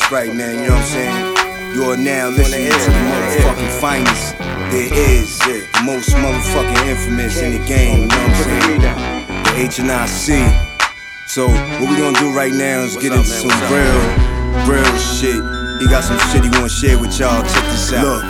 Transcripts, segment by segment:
That's right, man, you know what I'm saying? You are now listening to the motherfucking finest there is, the most motherfucking infamous in the game, you know what I'm saying? The H&I-C. So, what we gonna do right now is get into some real shit. He got some shit he wanna share with y'all, check this out. Look,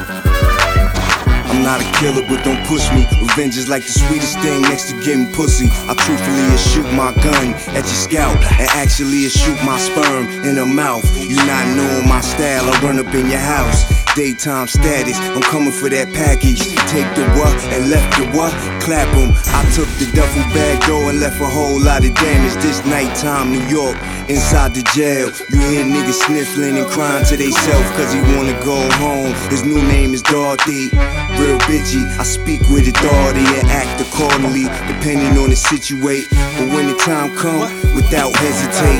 I'm not a killer, but don't push me. Revenge is like the sweetest thing next to getting pussy. I truthfully shoot my gun at your scalp, and actually shoot my sperm in the mouth. You not knowing my style, I run up in your house. Daytime status, I'm coming for that package. Take the what and left the what? Clap 'em. I took the duffel bag door and left a whole lot of damage. This nighttime New York, inside the jail. You hear niggas sniffling and crying to theyself cause he wanna go home. His new name is Dorothy. Real bitchy, I speak with authority and act accordingly, depending on the situation. But when the time comes, without hesitate.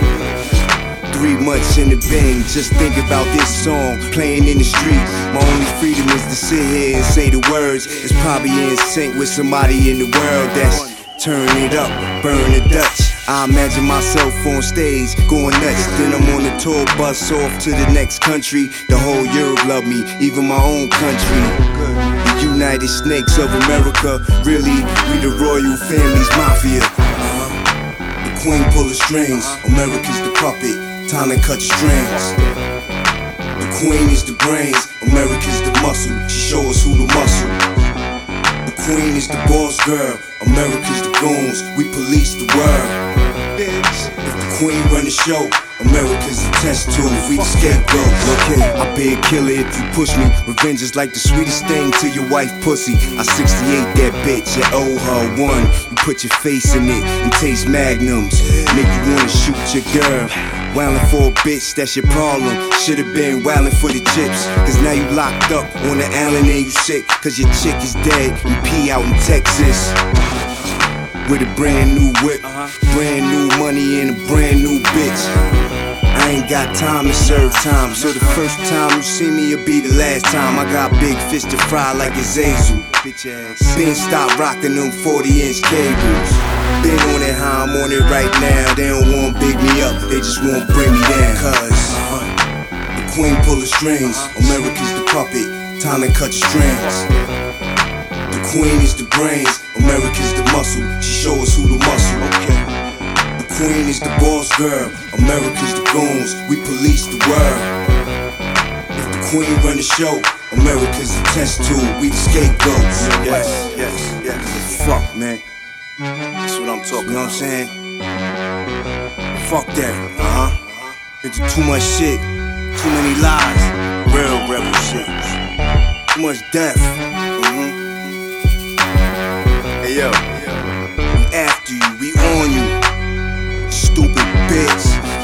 3 months in the bang, just think about this song playing in the street. My only freedom is to sit here and say the words. It's probably in sync with somebody in the world that's turn it up, burn the Dutch. I imagine myself on stage, going nuts. Then I'm on the tour bus off to the next country. The whole Europe love me, even my own country. The United Snakes of America, really, we the royal family's mafia. The queen pull the strings, America's the puppet. Time to cut strings. The queen is the brains, America's the muscle. She show us who the muscle. The queen is the boss girl, America's the goons. We police the world. If the queen run the show, America's the test tube. We the scapegoats. Okay, I be a killer if you push me. Revenge is like the sweetest thing to your wife pussy. I 68 that bitch and owe her one. You put your face in it and taste magnums. Make you wanna shoot your girl. Wildin' for a bitch, that's your problem. Should've been wildin' for the chips. Cause now you locked up on the island and you sick. Cause your chick is dead, you pee out in Texas. With a brand new whip, brand new money and a brand new bitch. I ain't got time to serve time, so the first time you see me, it'll be the last time. I got big fish to fry like a Zazu. Been stop rocking them 40-inch cables. Been on it how I'm on it right now. They don't wanna big me up, they just wanna bring me down. Cause the queen pull the strings, America's the puppet, time to cut the strings. The queen is the brains, America's the muscle. She show us who the muscle. Okay. The queen is the boss girl, America's the goons. We police the world. If the queen run the show, America's the test tube. We the scapegoats. Yes. Fuck, man. That's what I'm talking. You know what I'm saying? Fuck that. Into too much shit, too many lies, real rebel shit, too much death. Hey yo, we after you, we on you, stupid bitch.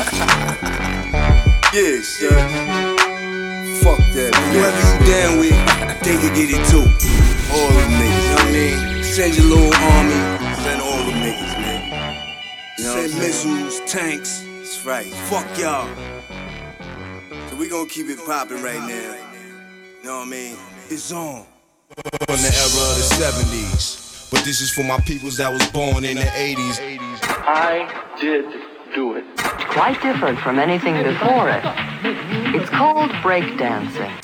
Yes, fuck that. Whoever you down with, they can get it too. All them niggas, you know what I mean? Send your little army, send all them niggas, man. You know send missiles, tanks. That's right. Fuck y'all. So we gon' keep it poppin' right now. You know what I mean? It's on. From the era of the 70s, but this is for my peoples that was born in the 80s. I did do it. Quite different from anything before it. It's called breakdancing.